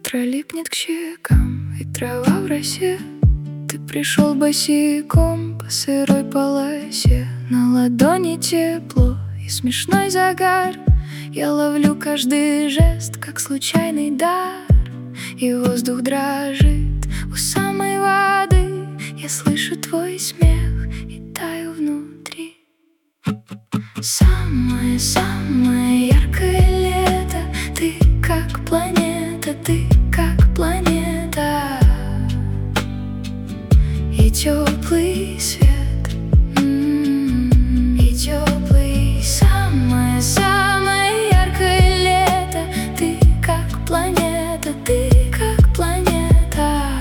утро липнет к щекам, и трава в росе. Ты пришел босиком по сырой полосе. На ладони тепло и смешной загар. Я ловлю каждый жест, как случайный дар. И воздух дрожит у самой воды. Я слышу твой смех и таю внутри. Самое-самое яркое лето. Ты как планета, ты как планета. И теплый свет, и теплый. Самое-самое яркое лето. Ты как планета, ты как планета.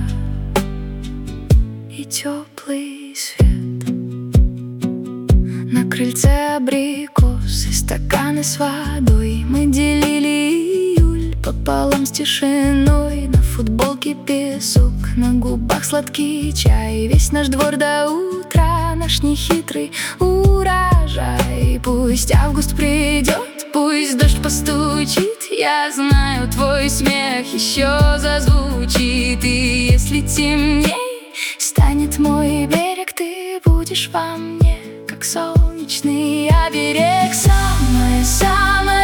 И теплый свет. На крыльце абрикосы, стаканы с водой. Мы делили июль пополам с тишиной. На футболке песок, на губах сладкий чай. Весь наш двор до утра, наш нехитрый урожай. Пусть август придет, пусть дождь постучит. Я знаю, твой смех еще зазвучит. И если темней станет мой берег, ты будешь во мне, как солнечный оберег. Самое-самое